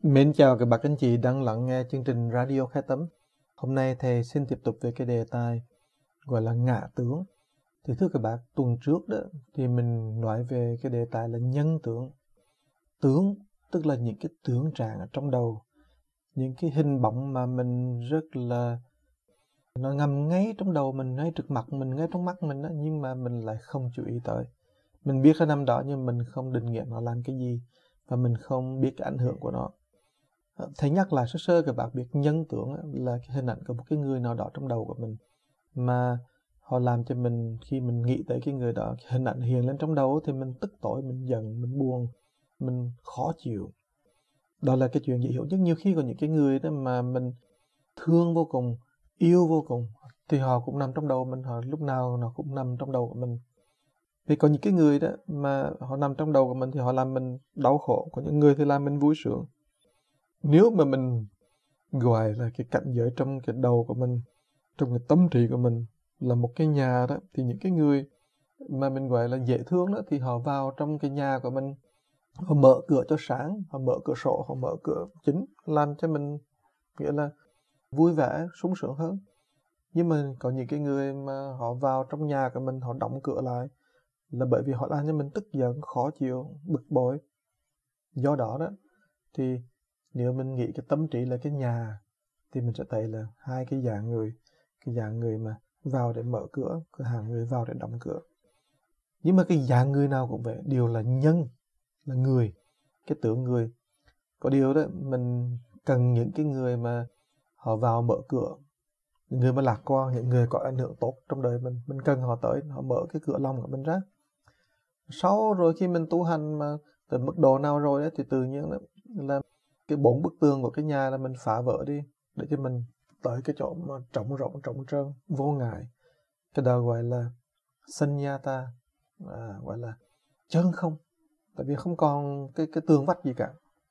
Mến chào các bác anh chị đang lắng nghe chương trình Radio Khai Tấm. Hôm nay thầy xin tiếp tục về cái đề tài gọi là ngã tướng. Thì thưa các bác, tuần trước đó thì mình nói về cái đề tài là nhân tướng. Tướng tức là những cái tưởng trạng ở trong đầu, những cái hình bóng mà mình rất là nó ngầm ngay trong đầu mình, ngay trước mặt mình, ngay trong mắt mình đó, nhưng mà mình lại không chú ý tới. Mình biết cái năm đó nhưng mình không định nghĩa nó làm cái gì, và mình không biết cái ảnh hưởng của nó. Thầy nhắc lại sơ sơ các bạn biết, nhân tưởng là cái hình ảnh của một cái người nào đó trong đầu của mình, mà họ làm cho mình, khi mình nghĩ tới cái người đó, cái hình ảnh hiện lên trong đầu thì mình tức tối, mình giận, mình buồn, mình khó chịu. Đó là cái chuyện dễ hiểu nhất. Nhiều khi có những cái người đó mà mình thương vô cùng, yêu vô cùng, thì họ cũng nằm trong đầu mình, họ lúc nào nó cũng nằm trong đầu của mình. Vì có những cái người đó mà họ nằm trong đầu của mình thì họ làm mình đau khổ, có những người thì làm mình vui sướng. Nếu mà mình gọi là cái cảnh giới trong cái đầu của mình, trong cái tâm trí của mình là một cái nhà đó, thì những cái người mà mình gọi là dễ thương đó, thì họ vào trong cái nhà của mình, họ mở cửa cho sáng, họ mở cửa sổ, họ mở cửa chính, làm cho mình nghĩa là vui vẻ, sung sướng hơn. Nhưng mà có những cái người mà họ vào trong nhà của mình, họ đóng cửa lại, là bởi vì họ làm cho mình tức giận, khó chịu, bực bội. Do đó đó thì nếu mình nghĩ cái tâm trí là cái nhà, thì mình sẽ thấy là hai cái dạng người. Cái dạng người mà vào để mở cửa, cái hàng người vào để đóng cửa. Nhưng mà cái dạng người nào cũng vậy, đều là nhân, là người, cái tưởng người. Có điều đó, mình cần những cái người mà họ vào mở cửa, những người mà lạc quan, những người có ảnh hưởng tốt trong đời mình cần họ tới, họ mở cái cửa lòng của mình ra. Sau rồi khi mình tu hành mà tới mức độ nào rồi đó, thì tự nhiên là cái 4 bức tường của cái nhà là mình phá vỡ đi, để cho mình tới cái chỗ mà trống rỗng, trống trơn, vô ngại. Cái đó gọi là sunyata, gọi là chân không, tại vì không còn cái tường vách gì cả.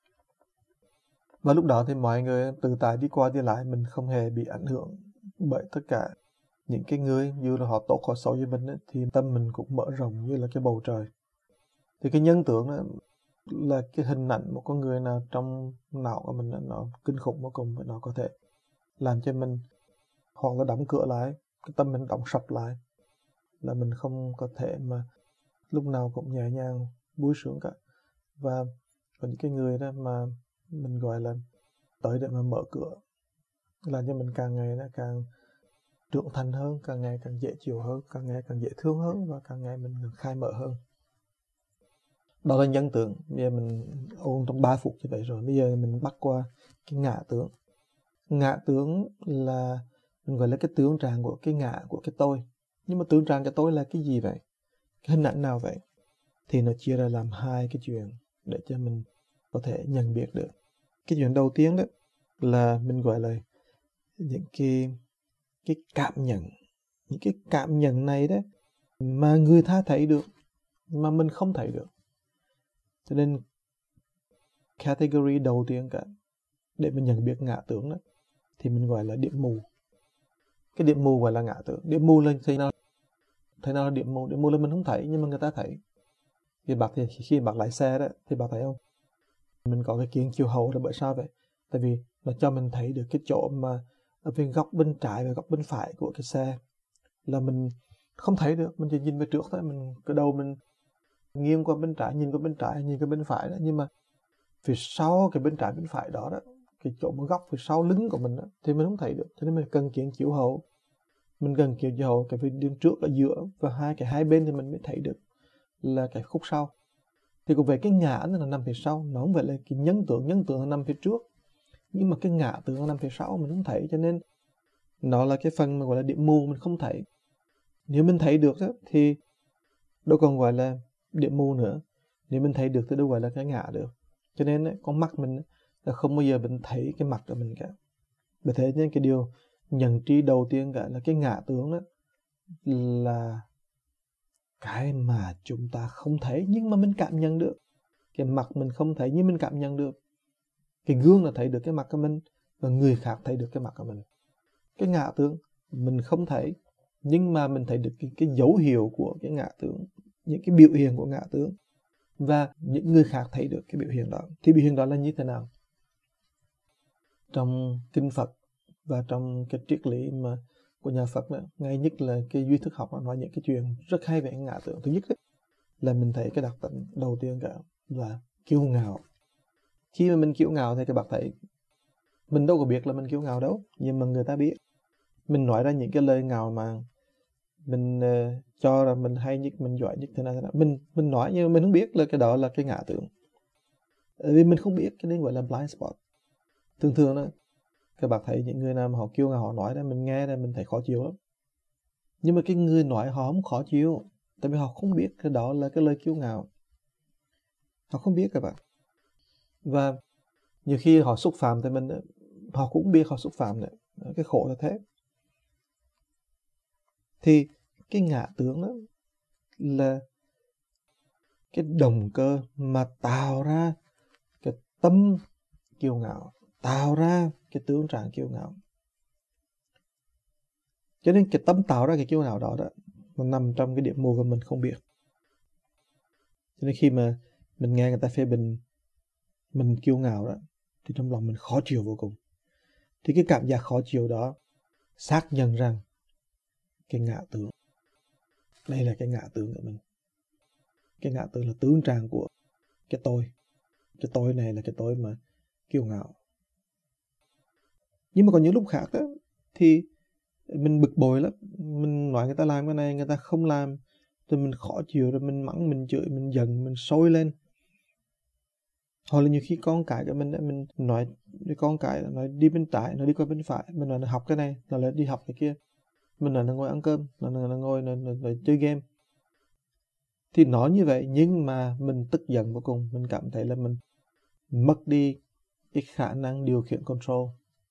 Và lúc đó thì mọi người tự tại đi qua đi lại, mình không hề bị ảnh hưởng bởi tất cả những cái người, dù là họ tốt họ xấu với mình ấy, thì tâm mình cũng mở rộng như là cái bầu trời. Thì cái nhân tưởng đó là cái hình ảnh một con người nào trong não của mình, nó kinh khủng vô cùng, và nó có thể làm cho mình hoặc là đóng cửa lại, cái tâm mình đóng sập lại, là mình không có thể mà lúc nào cũng nhẹ nhàng, vui sướng cả. Và có những cái người đó mà mình gọi là tới để mà mở cửa, làm cho mình càng ngày nó càng trưởng thành hơn, càng ngày càng dễ chịu hơn, càng ngày càng dễ thương hơn, và càng ngày mình khai mở hơn. Đó là nhân tưởng. Bây giờ mình ôn trong 3 phút như vậy rồi. Bây giờ mình bắt qua cái ngã tưởng. Ngã tướng là mình gọi là cái tướng trạng của cái ngã, của cái tôi. Nhưng mà tướng trạng của tôi là cái gì vậy? Cái hình ảnh nào vậy? Thì nó chia ra làm hai cái chuyện để cho mình có thể nhận biết được. Cái chuyện đầu tiên đó là mình gọi là những cái cảm nhận. Những cái cảm nhận này đó mà người ta thấy được mà mình không thấy được. Cho nên category đầu tiên cả để mình nhận biết ngã tưởng đó thì mình gọi là điểm mù. Cái điểm mù gọi là ngã tưởng. Điểm mù là thế nào là điểm mù? Điểm mù là mình không thấy nhưng mà người ta thấy. Thì khi bác lái xe đó thì bác thấy không, mình có cái kiếng chiếu hậu là bởi sao vậy? Tại vì nó cho mình thấy được cái chỗ mà ở bên góc bên trái và góc bên phải của cái xe là mình không thấy được. Mình chỉ nhìn về trước thôi, cái đầu mình nghiêng qua bên trái, nhìn qua bên trái, nhìn qua bên phải đó. Nhưng mà phía sau cái bên trái bên phải đó đó, cái chỗ một góc phía sau lưng của mình đó, thì mình không thấy được. Cho nên mình cần kiếng chiếu hậu. Mình cần kiếng chiếu hậu cái phía đường trước ở giữa, và hai bên thì mình mới thấy được là cái khúc sau. Thì cũng về cái ngã nó là nằm phía sau, nó không phải là cái nhân tưởng là nằm phía trước, nhưng mà cái ngã tưởng là nằm phía sau, mình không thấy. Cho nên nó là cái phần mà gọi là điểm mù, mình không thấy. Nếu mình thấy được đó, thì đâu còn gọi là điểm mù nữa. Nếu mình thấy được thì đâu gọi là cái ngã được. Cho nên con mắt mình là không bao giờ mình thấy cái mặt của mình cả. Bởi thế nên cái điều nhận trí đầu tiên cả là cái ngã tưởng đó là cái mà chúng ta không thấy nhưng mà mình cảm nhận được. Cái mặt mình không thấy nhưng mình cảm nhận được. Cái gương là thấy được cái mặt của mình, và người khác thấy được cái mặt của mình. Cái ngã tưởng mình không thấy nhưng mà mình thấy được cái dấu hiệu của cái ngã tưởng, những cái biểu hiện của ngã tưởng, và những người khác thấy được cái biểu hiện đó. Thì biểu hiện đó là như thế nào? trong kinh Phật và trong cái triết lý mà của nhà Phật đó, ngay nhất là cái duy thức học nó nói những cái chuyện rất hay về ngã tưởng. Thứ nhất ấy, là mình thấy cái đặc tính đầu tiên cả là kiêu ngạo. Khi mà mình kiêu ngạo thì các bạn thấy mình đâu có biết là mình kiêu ngạo đâu, nhưng mà người ta biết. Mình nói ra những cái lời ngạo mà mình cho là mình hay nhất, mình giỏi nhất thế nào. Mình nói nhưng mà mình không biết là cái đó là cái ngã tưởng. Vì mình không biết, cái đấy gọi là blind spot. Thường thường đó, các bạn thấy những người nào mà họ kiêu ngạo, họ nói ra mình nghe ra mình thấy khó chịu lắm. Nhưng mà cái người nói họ không khó chịu, tại vì họ không biết cái đó là cái lời kiêu ngạo. Họ không biết các bạn. Và nhiều khi họ xúc phạm thì mình, họ cũng biết họ xúc phạm đấy. Cái khổ là thế. Thì cái ngã tưởng đó là cái động cơ mà tạo ra cái tâm kiêu ngạo, tạo ra cái tướng trạng kiêu ngạo. Cho nên cái tâm tạo ra cái kiêu ngạo đó nó nằm trong cái điểm mù mà mình không biết. Cho nên khi mà mình nghe người ta phê bình mình kiêu ngạo đó, thì trong lòng mình khó chịu vô cùng. Thì cái cảm giác khó chịu đó xác nhận rằng cái ngã tưởng, đây là cái ngã tưởng của mình. Cái ngã tưởng là tướng trạng của cái tôi. Cái tôi này là cái tôi mà kiêu ngạo. Nhưng mà còn những lúc khác đó, thì mình bực bội lắm. Mình nói người ta làm cái này, người ta không làm, rồi mình khó chịu, rồi mình mắng, mình chửi, mình giận, mình sôi lên. Hoặc là nhiều khi con cái của mình nói con cái nói đi bên trái, nó đi qua bên phải, mình nói nó học cái này, nó lại đi học cái kia. Mình nói nó ngồi ăn cơm, nó ngồi nó chơi game. Thì nói như vậy nhưng mà mình tức giận vô cùng, mình cảm thấy là mình mất đi cái khả năng điều khiển control.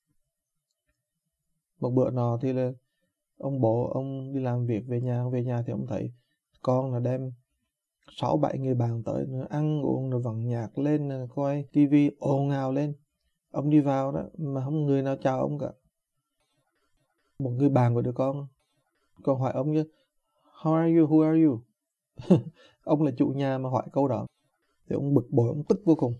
Một bữa nọ thì là ông bố ông đi làm việc về nhà thì ông thấy con là đem 6-7 người bạn tới, nó ăn uống, nó vặn nhạc lên, nó coi tivi ồn ào lên. Ông đi vào đó mà không người nào chào ông cả. Một người bạn của đứa con hỏi ông chứ, how are you, who are you? Ông là chủ nhà mà hỏi câu đó thì ông bực bội, ông tức vô cùng.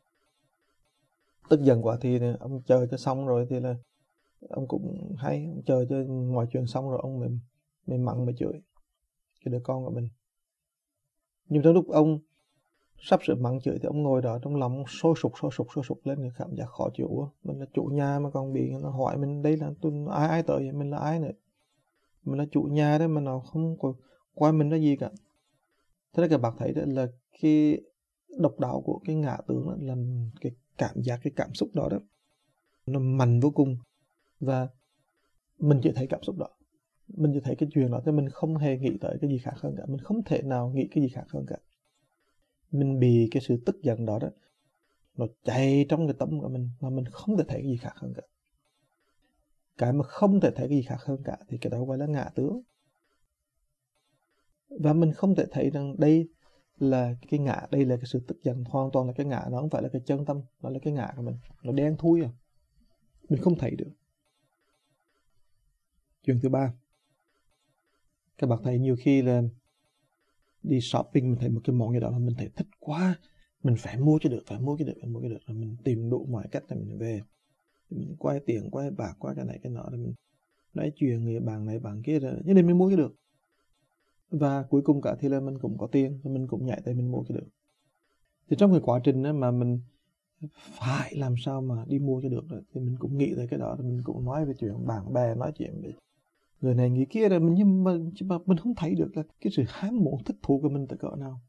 Tức giận quá thì ông chờ cho xong rồi thì là ông cũng hay, ông chờ cho mọi chuyện xong rồi ông mới mắng mới chửi cái đứa con của mình. Nhưng trong lúc ông sắp sửa mắng chửi thì ông ngồi đó trong lòng sôi sục lên, cái cảm giác khó chịu. Mình là chủ nhà mà còn bị nó hỏi mình đây là tôi ai tới vậy, mình là ai nữa, mình là chủ nhà đấy mà nó không có coi mình là gì cả. Thế là các bạn thấy đó là cái độc đạo của cái ngã tưởng đó, là cái cảm giác, cái cảm xúc đó nó mạnh vô cùng. Và mình chỉ thấy cảm xúc đó, mình chỉ thấy cái chuyện đó, thì mình không hề nghĩ tới cái gì khác hơn cả. Mình không thể nào nghĩ cái gì khác hơn cả. Mình bị cái sự tức giận đó nó chạy trong cái tâm của mình mà mình không thể thấy cái gì khác hơn cả. Cái mà không thể thấy cái gì khác hơn cả thì cái đó gọi là ngã tướng. Và mình không thể thấy rằng đây là cái ngã, đây là cái sự tức giận, hoàn toàn là cái ngã, nó không phải là cái chân tâm, nó là cái ngã của mình, nó đen thui à. Mình không thấy được. Chuyện thứ ba, các bạn thấy nhiều khi là đi shopping, mình thấy một cái món gì đó mà mình thấy thích quá, mình phải mua cho được, rồi mình tìm đủ mọi cách để mình về, mình quay tiền, quay bạc, quay cái này cái nọ, rồi mình nói chuyện người bạn này bạn kia, rồi nhất định mình mua cho được. Và cuối cùng cả thì là mình cũng có tiền, rồi mình cũng nhảy tay mình mua cho được. Thì trong cái quá trình đó mà mình phải làm sao mà đi mua cho được rồi, thì mình cũng nghĩ tới cái đó, rồi mình cũng nói về chuyện bạn bè, nói chuyện về người này người kia, rồi nhưng mà mình không thấy được là cái sự ham muốn thích thú của mình tới cỡ nào.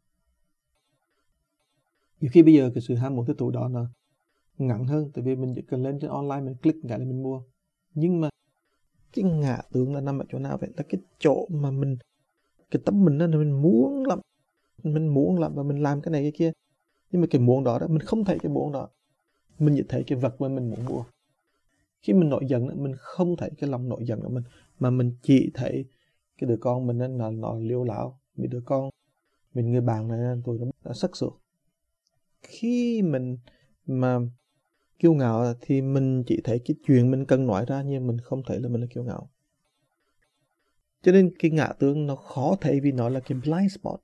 Nhiều khi bây giờ cái sự ham muốn thích thú đó nó ngắn hơn, tại vì mình chỉ cần lên trên online mình click cái là mình mua. Nhưng mà cái ngã tưởng là nằm ở chỗ nào vậy? Là cái chỗ mà cái tâm mình đó, mình muốn lắm và mình làm cái này cái kia. Nhưng mà cái muốn đó mình không thấy cái muốn đó, mình chỉ thấy cái vật mà mình muốn mua. Khi mình nổi giận mình không thấy cái lòng nổi giận của mình, mà mình chỉ thấy cái đứa con mình nó liêu láo, bị đứa con mình, người bạn này tôi nó sắc sược. Khi mình mà kiêu ngạo thì mình chỉ thấy cái chuyện mình cần nói ra, nhưng mình không thấy là mình là kiêu ngạo. Cho nên cái ngã tưởng nó khó thấy vì nó là cái blind spot,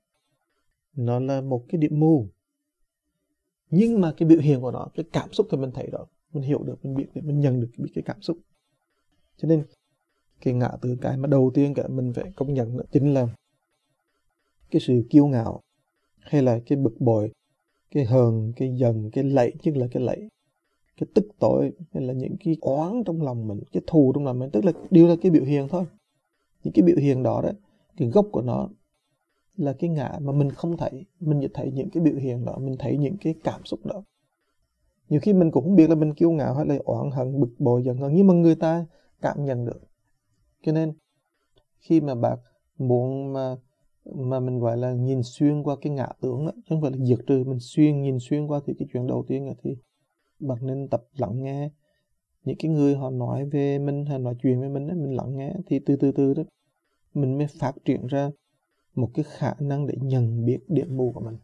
nó là một cái điểm mù. Nhưng mà cái biểu hiện của nó, cái cảm xúc thì mình thấy đó, mình hiểu được, mình biết, để mình nhận được biết cái cảm xúc. Cho nên cái ngã từ cái mà đầu tiên cả mình phải công nhận đó chính là cái sự kiêu ngạo, hay là cái bực bội, cái hờn, cái giận, cái lẫy, nhất là cái lẫy, cái tức tối, hay là những cái oán trong lòng mình, cái thù trong lòng mình, tức là đều là cái biểu hiện thôi. Những cái biểu hiện đó cái gốc của nó là cái ngã mà mình không thấy. Mình chỉ thấy những cái biểu hiện đó, mình thấy những cái cảm xúc đó. Nhiều khi mình cũng không biết là mình kiêu ngạo hay là oán hận, bực bội, giận hờn, nhưng mà người ta cảm nhận được. Cho nên khi mà bạn muốn mà mình gọi là nhìn xuyên qua cái ngã tưởng đó, chứ không phải là diệt trừ, mình nhìn xuyên qua, thì cái chuyện đầu tiên là thì bạn nên tập lắng nghe những cái người họ nói về mình hay nói chuyện với mình đó, mình lắng nghe, thì từ từ đó mình mới phát triển ra một cái khả năng để nhận biết điểm mù của mình.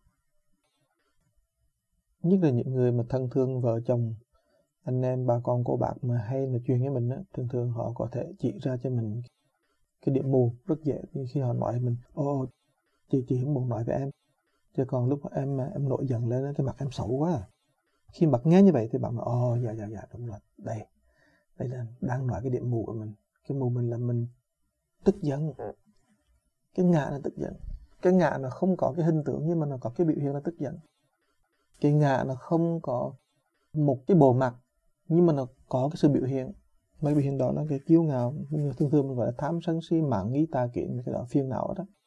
Nhất là những người mà thân thương, vợ chồng, anh em, bà con, cô bác mà hay nói chuyện với mình đó, thường thường họ có thể chỉ ra cho mình cái điểm mù rất dễ. Như khi họ nói với mình, chị không muốn nói với em, chứ còn lúc em nổi giận lên cái mặt em xấu quá à. Khi bạn nghe như vậy thì bạn nói dạ đúng rồi, đây là đang nói cái điểm mù của mình. Cái mù mình là mình tức giận. Cái ngã là tức giận. Cái ngã nó không có cái hình tượng, nhưng mà nó có cái biểu hiện là tức giận. Cái ngã nó không có một cái bộ mặt, nhưng mà nó có cái sự biểu hiện. Mà biểu hiện đó là cái kiêu ngạo, thường thường mình gọi là tham sân si mạn nghi tà kiến, cái đó phiền não đó.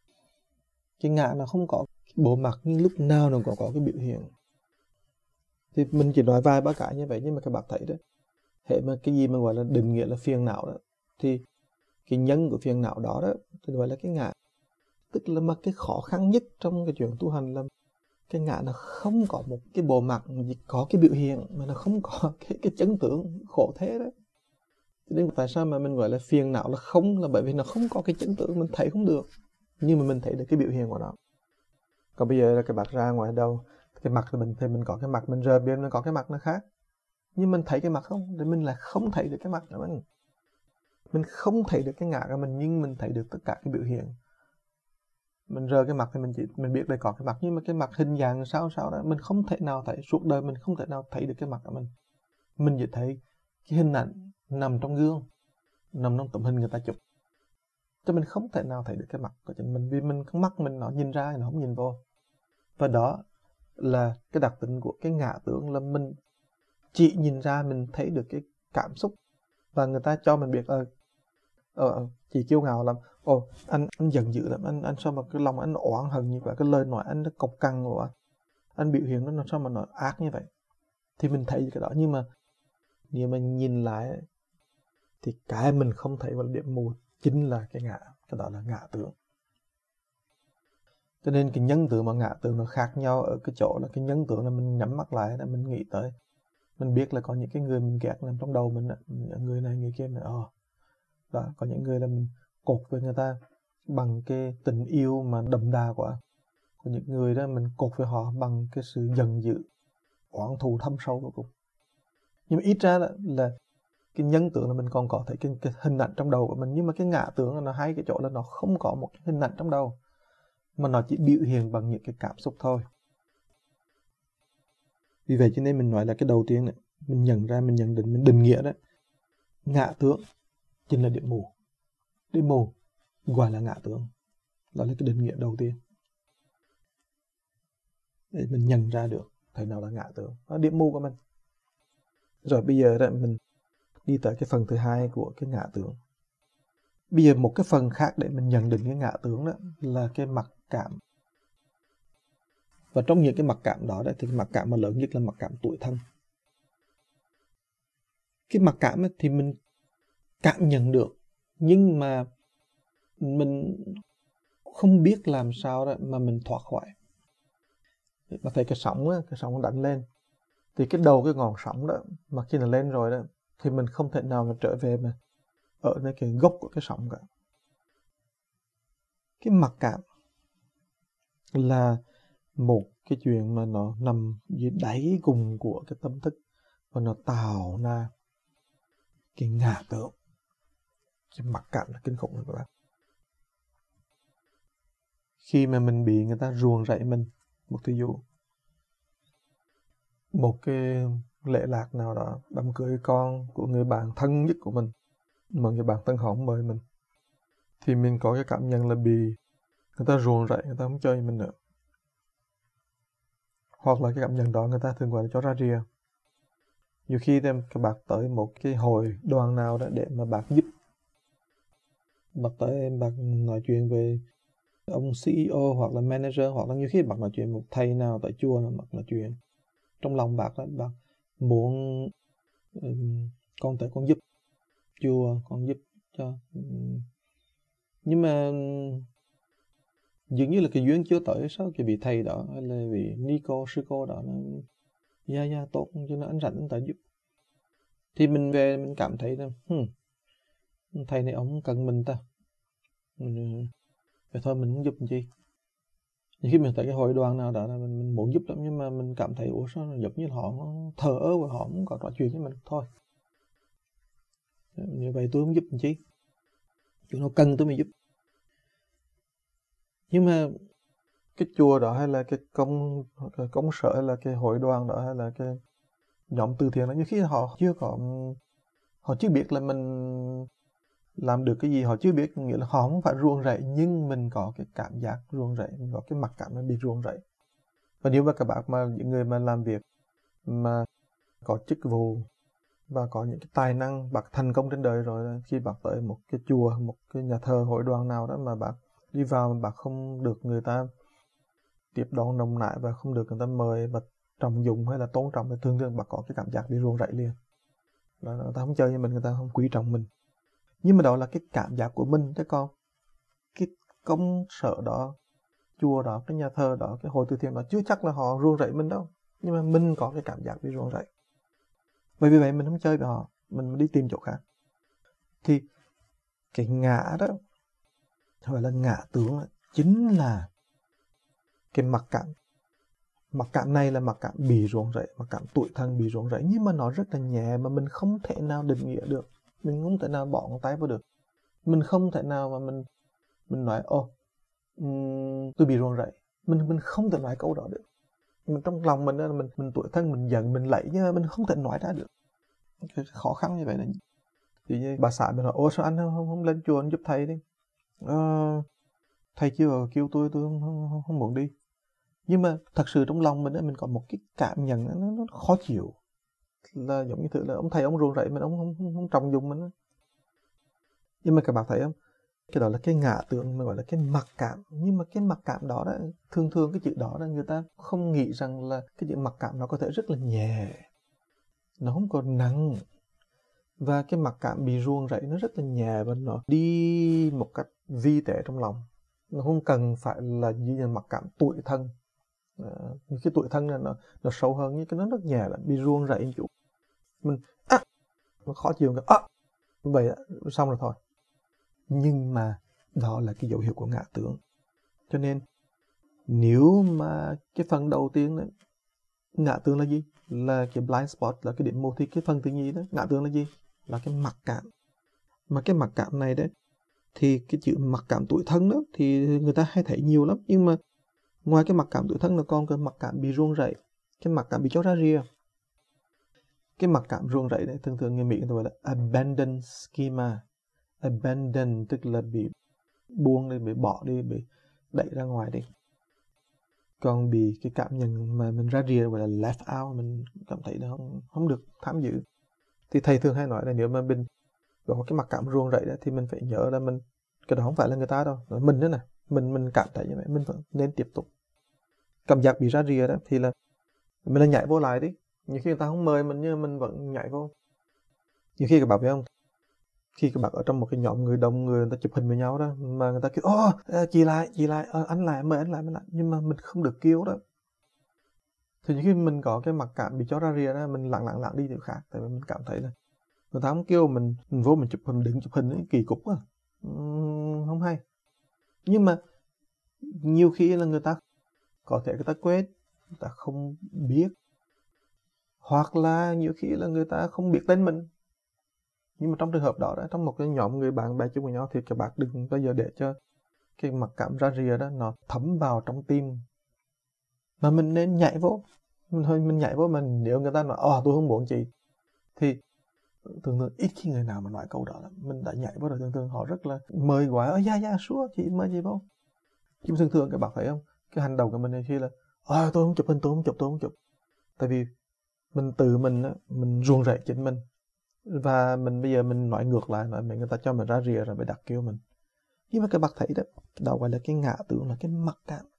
Cái ngã nó không có bộ mặt, nhưng lúc nào nó cũng có cái biểu hiện. Thì mình chỉ nói vài ba cái như vậy, nhưng mà các bạn thấy đó, hệ mà cái gì mà gọi là định nghĩa là phiền não đó, thì cái nhân của phiền não đó thì gọi là cái ngã. Tức là mà cái khó khăn nhất trong cái chuyện tu hành là cái ngã nó không có một cái bộ mặt, chỉ có cái biểu hiện, mà nó không có cái chân tướng. Khổ thế đấy. Cho nên tại sao mà mình gọi là phiền não là không, là bởi vì nó không có cái chân tướng, mình thấy không được, nhưng mà mình thấy được cái biểu hiện của nó. Còn bây giờ là cái mặt ra ngoài đâu, cái mặt thì mình có cái mặt, mình rời bên mình có cái mặt nó khác, nhưng mình thấy cái mặt không, thì mình là không thấy được cái mặt của mình không thấy được cái ngã của mình, nhưng mình thấy được tất cả cái biểu hiện. Mình rời cái mặt thì mình biết đây có cái mặt, nhưng mà cái mặt hình dạng sao đó mình không thể nào thấy. Suốt đời mình không thể nào thấy được cái mặt của mình chỉ thấy cái hình ảnh nằm trong gương, nằm trong tấm hình người ta chụp, cho mình không thể nào thấy được cái mặt của chính mình, vì cái mắt mình nó nhìn ra, nó không nhìn vô. Và đó là cái đặc tính của cái ngã tưởng, là mình chỉ nhìn ra, mình thấy được cái cảm xúc, và người ta cho mình biết chị kiêu ngạo lắm, anh giận dữ lắm, anh sao mà cái lòng anh oán hận như vậy, cái lời nói anh nó cộc cằn quá, anh biểu hiện nó sao mà nó ác như vậy. Thì mình thấy cái đó, nhưng mà nếu mà nhìn lại thì cái mình không thấy vào điểm mù chính là cái ngã, cái đó là ngã tưởng. Cho nên cái nhân tưởng và ngã tưởng nó khác nhau ở cái chỗ là cái nhân tưởng là mình nhắm mắt lại, là mình nghĩ tới, mình biết là có những cái người mình ghét nằm trong đầu mình, người này người kia, mình đó, có những người là mình cột với người ta bằng cái tình yêu mà đậm đà quá, có những người đó mình cột với họ bằng cái sự giận dữ, oán thù thâm sâu vô cùng. Nhưng mà ít ra là cái nhân tưởng là mình còn có thấy cái hình ảnh trong đầu của mình, nhưng mà cái ngã tưởng là nó hay cái chỗ là nó không có một cái hình ảnh trong đầu, mà nó chỉ biểu hiện bằng những cái cảm xúc thôi. Vì vậy cho nên mình nói là cái đầu tiên này, mình nhận ra, mình nhận định, mình định nghĩa đó, ngã tưởng chính là điểm mù. Điểm mù gọi là ngã tưởng, đó là cái định nghĩa đầu tiên để mình nhận ra được thế nào là ngã tưởng, đó điểm mù của mình. Rồi bây giờ đó mình đi tới cái phần thứ hai của cái ngã tưởng. Bây giờ một cái phần khác để mình nhận định cái ngã tưởng đó là cái mặc cảm. Và trong những cái mặc cảm đó thì cái mặc cảm mà lớn nhất là mặc cảm tủi thân. Cái mặc cảm thì mình cảm nhận được, nhưng mà mình không biết làm sao đó mà mình thoát khỏi. Mà thấy cái sóng đánh lên, thì cái đầu cái ngọn sóng đó mà khi nó lên rồi đó, thì mình không thể nào mà trở về mà ở nơi cái gốc của cái sóng cả. Cái mặc cảm là một cái chuyện mà nó nằm dưới đáy cùng của cái tâm thức, và nó tạo ra cái ngã tưởng. Cái mặc cảm là kinh khủng rồi các bạn. Khi mà mình bị người ta ruồng rẫy mình, một ví dụ, một cái lễ lạc nào đó, đám cưới con của người bạn thân nhất của mình, mà người bạn thân họ không mời mình, thì mình có cái cảm nhận là bị người ta ruồng rẫy, người ta không chơi mình nữa. Hoặc là cái cảm nhận đó người ta thường gọi là chó ra rìa. Nhiều khi các bạn tới một cái hội đoàn nào đó để mà bạn giúp, bạn tới bạn nói chuyện về ông CEO hoặc là manager, hoặc là nhiều khi bạn nói chuyện một thầy nào tại chùa nào, bạn nói chuyện trong lòng bạn là bạn muốn con tới con giúp chùa, con giúp cho, nhưng mà dường như là cái duyên chưa tới. Sao cái vị thầy đó hay là vị ni cô sư cô đó nó tốt cho nó anh rảnh anh tới giúp, thì mình về mình cảm thấy là thầy này ông cần mình ta, vậy thôi mình không giúp làm chi. Khi mình thấy cái hội đoàn nào đó là mình muốn giúp lắm, nhưng mà mình cảm thấy ủa sao giống như họ thờ ơ và họ không có nói chuyện với mình, thôi như vậy tôi không giúp làm chi, chúng nó cần tôi mới giúp. Nhưng mà cái chùa đó hay là cái công sở hay là cái hội đoàn đó hay là cái nhóm từ thiện đó, như khi họ chưa biết là mình làm được cái gì, họ chưa biết, nghĩa là họ không phải ruồng rẫy, nhưng mình có cái cảm giác ruồng rẫy, mình có cái mặc cảm nó bị ruồng rẫy. Và nếu mà các bạn mà những người mà làm việc mà có chức vụ và có những cái tài năng, bạn thành công trên đời rồi, khi bạn tới một cái chùa, một cái nhà thờ hội đoàn nào đó mà bạn đi vào mà bạn không được người ta tiếp đón nồng nại và không được người ta mời và trọng dụng hay là tôn trọng, thì thường thường bạn có cái cảm giác bị ruồng rẫy liền, là người ta không chơi với mình, người ta không quý trọng mình. Nhưng mà đó là cái cảm giác của mình, chứ còn cái công sở đó, chùa đó, cái nhà thờ đó, cái hội từ thiện đó chưa chắc là họ ruồng rẫy mình đâu, nhưng mà mình có cái cảm giác bị ruồng rẫy. Bởi vì vậy mình không chơi với họ, mình đi tìm chỗ khác. Thì cái ngã đó gọi là ngã tướng, chính là cái mặc cảm. Mặc cảm này là mặc cảm bị ruồng rẫy, mặc cảm tủi thân bị ruồng rẫy, nhưng mà nó rất là nhẹ mà mình không thể nào định nghĩa được, mình không thể nào bỏ ngón tay vào được, mình không thể nào mà mình nói tôi bị ruồng rẫy, mình không thể nói câu đó được. Mình trong lòng mình là mình tủi thân, mình giận, mình lẫy, nhưng mà mình không thể nói ra được. Cái khó khăn như vậy là thì bà xã mình hỏi sao anh không lên chùa anh giúp thầy đi. Thầy kêu tôi không muốn đi. Nhưng mà thật sự trong lòng mình có một cái cảm nhận nó khó chịu, là giống như thứ là ông thầy ông ruồng rẫy mình, ông không trọng dụng mình. Nhưng mà các bạn thấy không, cái đó là cái ngã tượng mà gọi là cái mặc cảm. Nhưng mà cái mặc cảm đó thường cái chữ đó là người ta không nghĩ rằng là cái chữ mặc cảm nó có thể rất là nhẹ, nó không còn nặng. Và cái mặc cảm bị ruồng rẫy nó rất là nhẹ và nó đi một cách vi tế trong lòng, nó không cần phải là như là mặc cảm tủi thân. Cái tủi thân này nó sâu hơn, nhưng cái nó rất nhẹ, là bị ruồng rẫy chủ mình nó khó chịu vậy xong rồi thôi. Nhưng mà đó là cái dấu hiệu của ngã tướng. Cho nên nếu mà cái phần đầu tiên đó, ngã tướng là gì? Là cái blind spot, là cái điểm mù, thì cái phần thứ nhì đó, ngã tướng là gì? Là cái mặc cảm. Mà cái mặc cảm này đấy, thì cái chữ mặc cảm tủi thân đó thì người ta hay thấy nhiều lắm. Nhưng mà ngoài cái mặc cảm tủi thân là còn cái mặc cảm bị ruồng rẫy, cái mặc cảm bị chó ra rìa. Cái mặc cảm ruồng rẫy đấy thường người Mỹ người ta gọi là abandon schema. Abandon tức là bị buông đi, bị bỏ đi, bị đẩy ra ngoài đi. Còn bị cái cảm nhận mà mình ra rìa gọi là left out, mình cảm thấy nó không được tham dự. Thì thầy thường hay nói là nếu mà mình có cái mặc cảm ruồng rẫy đó, thì mình phải nhớ là cái đó không phải là người ta đâu, là mình nữa nè. Mình cảm thấy như vậy, mình vẫn nên tiếp tục. Cảm giác bị ra rìa đó thì là mình là nhảy vô lại đi. Nhiều khi người ta không mời mình nhưng mình vẫn nhảy vô. Nhiều khi các bạn biết không, khi các bạn ở trong một cái nhóm người đông, người ta chụp hình với nhau đó, mà người ta kêu chị lại anh lại, mời anh lại, nhưng mà mình không được kêu đó. Thì khi mình có cái mặc cảm bị chó ra rìa đó, mình lặng đi điều khác, tại vì mình cảm thấy là người ta không kêu mình vô mình chụp hình, đừng chụp hình ấy, kỳ cục quá, không hay. Nhưng mà nhiều khi là người ta có thể người ta quên, người ta không biết, hoặc là nhiều khi là người ta không biết tên mình. Nhưng mà trong trường hợp đó, trong một cái nhóm người bạn bè chung với nhau, thì các bạn đừng bao giờ để cho cái mặc cảm ra rìa đó nó thấm vào trong tim, mà mình nên nhảy vô, mình nhảy vô. Mình nếu người ta nói tôi không muốn chị, thì thường ít khi người nào mà nói câu đó lắm. Mình đã nhảy vô rồi, thường họ rất là mời gọi, dạ sure chị, mời chị vô. Nhưng thường các bạn thấy không, cái hành động của mình khi là tôi không chụp hình, tôi không chụp. Tại vì mình tự mình ruồng rẫy chính mình, và mình bây giờ mình nói ngược lại, nói người ta cho mình ra rìa rồi mới đặt kêu mình. Nhưng mà các bạn thấy đó gọi là cái ngã tưởng, là cái mặc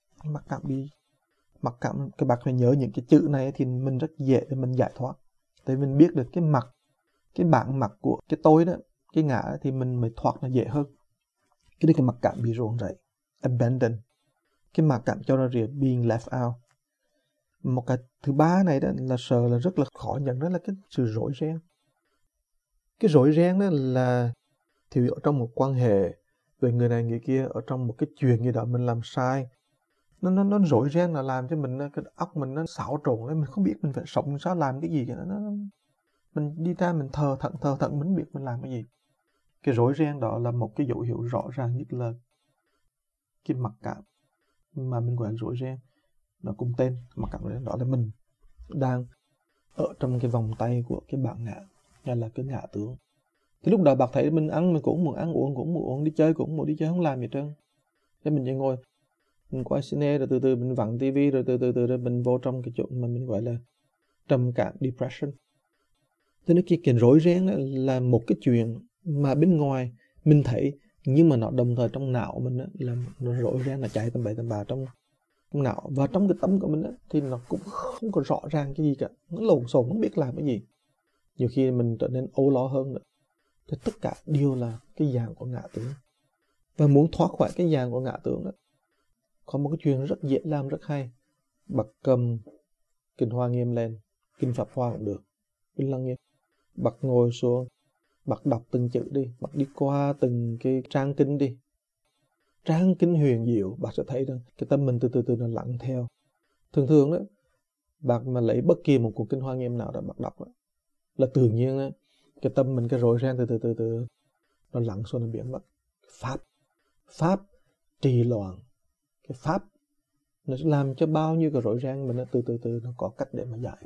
cảm. Các bạn phải nhớ những cái chữ này thì mình rất dễ để mình giải thoát. Tại mình biết được cái bản mặt của cái tôi đó, cái ngã, thì mình mới thoát nó dễ hơn. Cái mặc cảm bị ruồng rẫy, abandon. Cái mặc cảm cho ra rìa, being left out. Một cái thứ ba này đó là sợ, là rất là khó nhận, đó là cái sự rối ren. Cái rối ren đó là thì ở trong một quan hệ về người này người kia, ở trong một cái chuyện gì đó mình làm sai, nó rối ren, là làm cho mình, cái óc mình nó xáo trộn lên, mình không biết mình phải sống sao, làm cái gì cả. Mình đi ra mình thờ thận, mình biết mình làm cái gì. Cái rối ren đó là một cái dấu hiệu rõ ràng nhất là cái mặc cảm mà mình gọi là rối ren. Nó cùng tên, mặc cảm đó là mình đang ở trong cái vòng tay của cái bản ngã, hay là cái ngã tưởng. Thì lúc đó bạn thấy mình ăn, mình cũng muốn ăn, uống cũng muốn uống, đi chơi cũng muốn đi chơi, không làm gì trơn. Thế mình chỉ ngồi, mình quay cine, rồi từ từ mình vặn tivi, rồi từ từ rồi mình vô trong cái chỗ mà mình gọi là trầm cảm, depression. Thế nên cái rối ren là một cái chuyện mà bên ngoài mình thấy, nhưng mà nó đồng thời trong não mình là nó rối ren, là chạy tầm bậy tầm bạ trong não. Và trong cái tâm của mình thì nó cũng không có rõ ràng cái gì cả, nó lộn xộn, không biết làm cái gì. Nhiều khi mình trở nên âu lo hơn nữa. Thì tất cả đều là cái dạng của ngã tưởng. Và muốn thoát khỏi cái dạng của ngã tưởng đó, có một cái chuyện rất dễ làm, rất hay. Bật cầm kinh Hoa Nghiêm lên, kinh Pháp Hoa cũng được, kinh Lăng Nghiêm. Bật ngồi xuống, bật đọc từng chữ đi, bật đi qua từng cái trang kinh đi. Trang kinh huyền diệu, bạn sẽ thấy rằng cái tâm mình từ từ nó lặng theo. Thường đó, bạn mà lấy bất kỳ một cuốn kinh Hoa Nghiêm nào đó bạn đọc đó, là tự nhiên đó, cái tâm mình, cái rối ren từ từ nó lặng xuống, nó biến mất. Pháp trì loạn. Cái pháp nó sẽ làm cho bao nhiêu cái rối ren mình nó từ từ nó có cách để mà giải.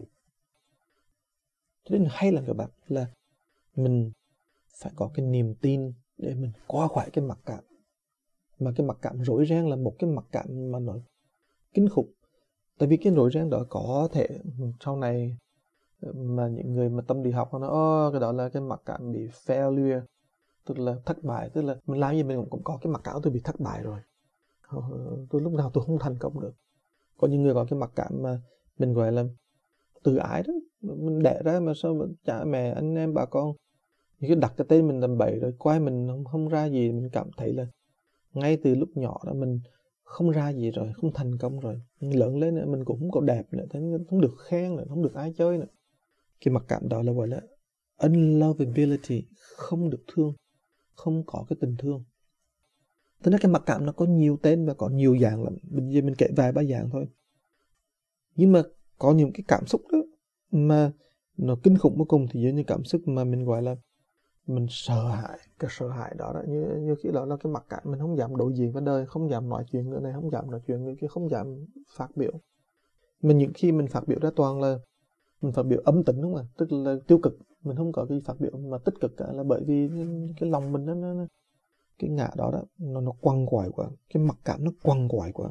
Cho nên hay là các bạn, là mình phải có cái niềm tin để mình qua khỏi cái mặc cảm. Mà cái mặc cảm rối ren là một cái mặc cảm mà nó kinh khủng. Tại vì cái rối ren đó có thể sau này mà những người mà tâm lý học nó nói cái đó là cái mặc cảm bị failure, tức là thất bại. Tức là mình làm gì mình cũng có cái mặc cảm tôi bị thất bại rồi, tôi lúc nào tôi không thành công được. Có những người có cái mặc cảm mà mình gọi là tự ái đó, mình đẻ ra mà sao mà cha mẹ anh em bà con những cái đặt cái tên mình làm bậy, rồi quay mình không ra gì. Mình cảm thấy là ngay từ lúc nhỏ đó mình không ra gì rồi, không thành công rồi, lớn lên nữa mình cũng không có đẹp nữa, thế không được khen nữa, không được ai chơi nữa. Cái mặc cảm đó là gọi là unlovability, không được thương, không có cái tình thương. Thế nên cái mặc cảm nó có nhiều tên và có nhiều dạng lắm. Bây giờ mình kể vài ba dạng thôi. Nhưng mà có những cái cảm xúc đó mà nó kinh khủng vô cùng, thì giống như cảm xúc mà mình gọi là mình sợ hãi. Cái sợ hãi đó, như khi đó là cái mặc cảm, mình không dám đối diện với đời, không dám nói chuyện người này, không dám nói chuyện người kia, không dám phát biểu. Mình những khi mình phát biểu ra toàn là mình phát biểu âm tính, đúng không ạ? Tức là tiêu cực, mình không có cái phát biểu mà tích cực cả, là bởi vì cái lòng mình nó cái ngã đó nó quằn quại quá, cái mặc cảm nó quằn quại quá.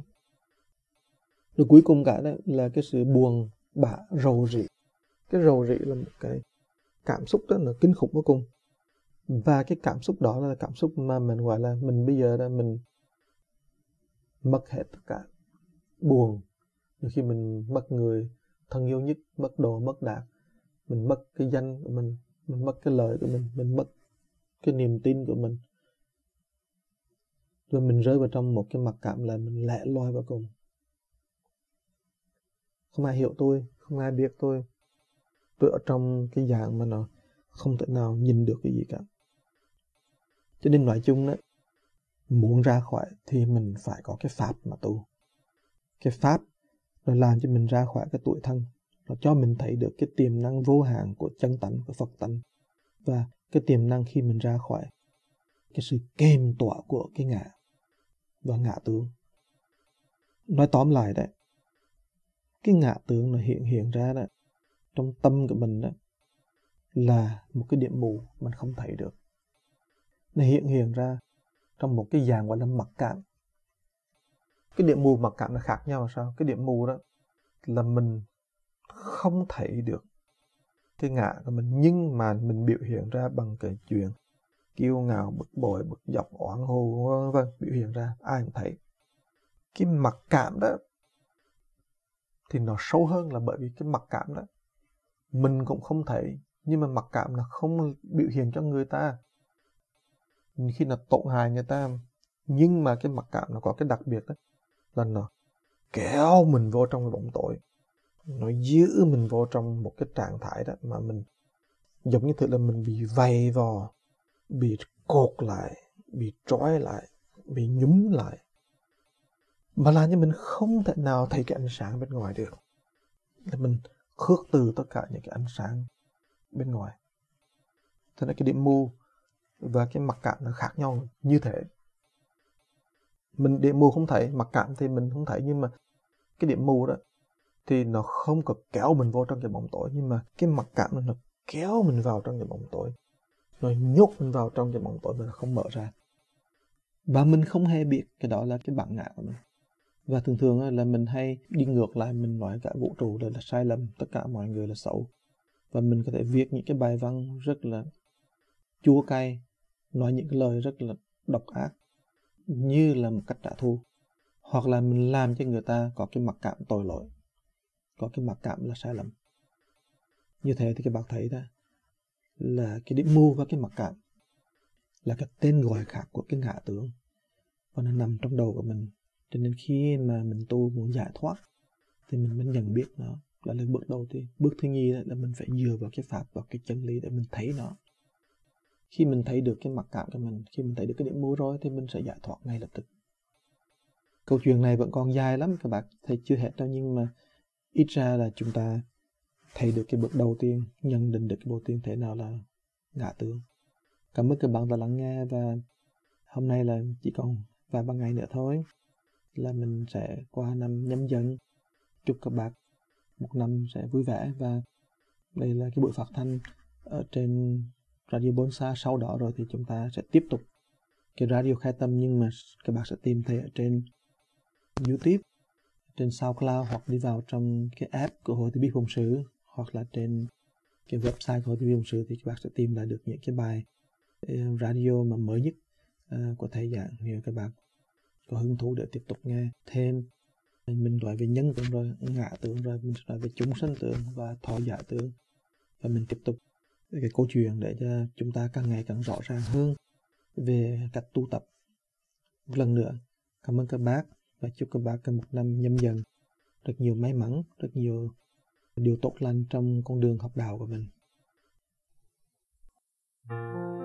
Rồi cuối cùng cả đó là cái sự buồn bã, rầu rĩ. Cái rầu rĩ là một cái cảm xúc đó, là kinh khủng vô cùng. Và cái cảm xúc đó là cảm xúc mà mình gọi là mình bây giờ là mình mất hết tất cả. Buồn, nhiều khi mình mất người thân yêu nhất, mất đồ, mất đạc, mình mất cái danh của mình mất cái lời của mình mất cái niềm tin của mình. Rồi mình rơi vào trong một cái mặc cảm là mình lẻ loi vào cùng. Không ai hiểu tôi, không ai biết tôi ở trong cái dạng mà nó không thể nào nhìn được cái gì cả. Cho nên nói chung đó, muốn ra khỏi thì mình phải có cái pháp mà tu. Cái pháp nó làm cho mình ra khỏi cái tuổi thân, nó cho mình thấy được cái tiềm năng vô hạn của chân tánh, của Phật tánh, và cái tiềm năng khi mình ra khỏi cái sự kềm tỏa của cái ngã và ngã tướng. Nói tóm lại đấy, cái ngã tưởng nó hiện ra đó trong tâm của mình đó là một cái điểm mù mình không thấy được. Nó hiện ra trong một cái dạng gọi là mặc cảm. Cái điểm mù mặc cảm nó khác nhau là sao? Cái điểm mù đó là mình không thấy được cái ngã của mình, nhưng mà mình biểu hiện ra bằng cái chuyện kiêu ngạo, bực bội, bực dọc, oán hù, vân biểu hiện ra ai cũng thấy. Cái mặc cảm đó thì nó sâu hơn, là bởi vì cái mặc cảm đó mình cũng không thấy, nhưng mà mặc cảm nó không biểu hiện cho người ta khi nó tổn hại người ta, nhưng mà cái mặc cảm nó có cái đặc biệt đó là nó kéo mình vô trong cái bóng tối, nó giữ mình vô trong một cái trạng thái đó mà mình giống như thực là mình bị vây vò, bị cột lại, bị trói lại, bị nhúm lại, mà làm cho mình không thể nào thấy cái ánh sáng bên ngoài được. Là mình khước từ tất cả những cái ánh sáng bên ngoài. Thế nên cái điểm mù và cái mặc cảm nó khác nhau như thế. Mình điểm mù không thấy, mặc cảm thì mình không thấy, nhưng mà cái điểm mù đó thì nó không có kéo mình vô trong cái bóng tối, nhưng mà cái mặc cảm nó kéo mình vào trong cái bóng tối, nó nhốt mình vào trong cái bóng tối mà nó không mở ra. Và mình không hề biết cái đó là cái bản ngã của mình. Và thường thường là mình hay đi ngược lại, mình nói cả vũ trụ là sai lầm, tất cả mọi người là xấu. Và mình có thể viết những cái bài văn rất là chua cay, nói những cái lời rất là độc ác như là một cách trả thù. Hoặc là mình làm cho người ta có cái mặc cảm tội lỗi, có cái mặc cảm là sai lầm. Như thế thì các bạn thấy đó là cái điểm mù và cái mặc cảm là cái tên gọi khác của cái ngã tưởng, và nó nằm trong đầu của mình. Cho nên khi mà mình tu muốn giải thoát thì mình mới nhận biết nó. Đó là bước đầu tiên. Bước thứ nhì là mình phải dựa vào cái pháp, vào cái chân lý để mình thấy nó. Khi mình thấy được cái mặc cảm của mình, khi mình thấy được cái điểm mù rồi thì mình sẽ giải thoát ngay lập tức. Câu chuyện này vẫn còn dài lắm các bạn, thấy chưa hết đâu, nhưng mà ít ra là chúng ta thấy được cái bước đầu tiên, nhận định được cái bước tiên thế nào là ngã tưởng. Cảm ơn các bạn đã lắng nghe, và hôm nay là chỉ còn vài ba ngày nữa thôi là mình sẽ qua năm Nhâm Dần. Chúc các bạn một năm sẽ vui vẻ, và đây là cái buổi phát thanh ở trên Radio Bonsa. Sau đó rồi thì chúng ta sẽ tiếp tục cái Radio Khai Tâm, nhưng mà các bạn sẽ tìm thấy ở trên YouTube, trên SoundCloud, hoặc đi vào trong cái app của Hội Từ Bi Phụng Sự, hoặc là trên cái website của Hội Từ Bi Phụng Sự thì các bạn sẽ tìm lại được những cái bài radio mà mới nhất của thầy giảng. Nếu các bạn có hứng thú để tiếp tục nghe thêm, mình nói về nhân tưởng rồi, ngã tưởng rồi, mình sẽ nói về chúng sanh tưởng và thọ giả tưởng, và mình tiếp tục cái câu chuyện để cho chúng ta càng ngày càng rõ ràng hơn về cách tu tập. Một lần nữa cảm ơn các bác, và chúc các bác một năm Nhâm Dần rất nhiều may mắn, rất nhiều điều tốt lành trong con đường học đạo của mình.